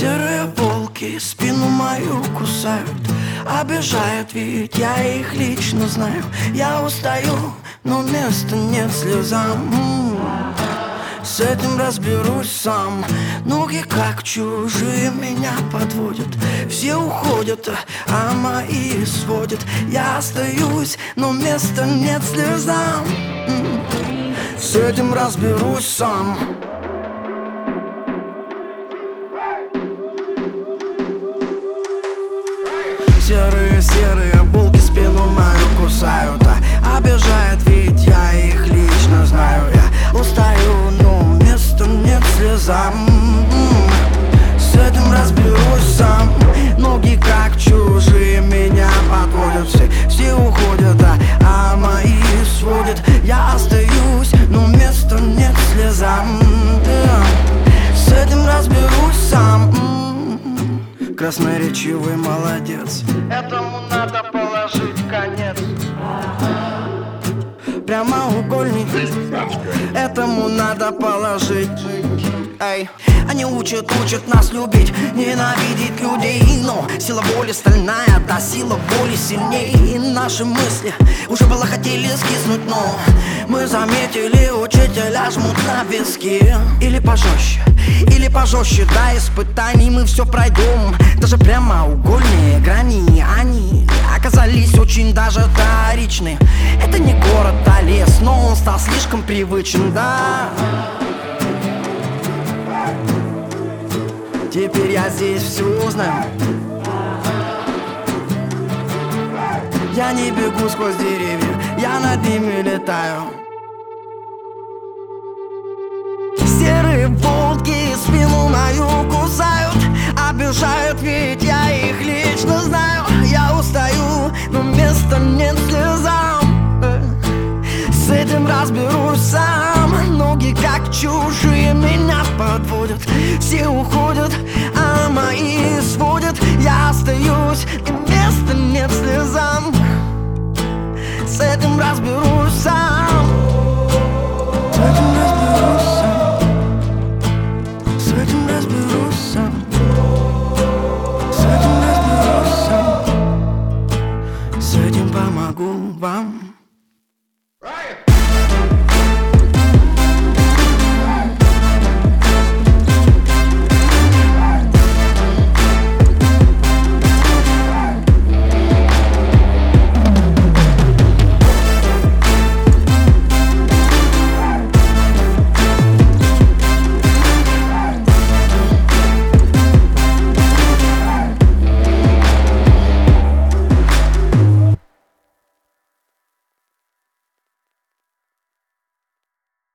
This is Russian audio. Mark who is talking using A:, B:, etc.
A: Серые волки спину мою кусают, обижают, ведь я их лично знаю. Я устаю, но места нет слезам. С этим разберусь сам. Ноги как чужие меня подводят. Все уходят, а мои сводят. Я остаюсь, но места нет слезам. С этим разберусь сам. Серые волки спину мою кусают, обижают, ведь я их лично знаю. Я устаю, но места нет слезам. С этим разберусь сам. Ноги как чужие меня подводят. Все уходят, а мои сводят. Я остаюсь, но места нет слезам. С этим разберусь сам. Красноречивый молодец, этому надо положить конец. Прямоугольник, этому надо положить. Эй, они учат нас любить, ненавидеть людей. Но сила воли стальная, да, сила воли сильнее. Наши мысли уже было хотели скиснуть, но мы заметили, учителя жмут на виски. Или пожестче, да, испытаний мы все пройдем. Даже прямоугольные грани, они оказались очень даже вторичны. Это не город, а лес, но он стал слишком привычен, да. Теперь я здесь все знаю. Я не бегу сквозь деревья, я над ними летаю. Серые волки спину мою кусают, обижают, ведь я их лично знаю. Я устаю, но места нет слезам. С этим разберусь сам. Ноги как чужие меня подводят. Все уходят, а мои сводят. Я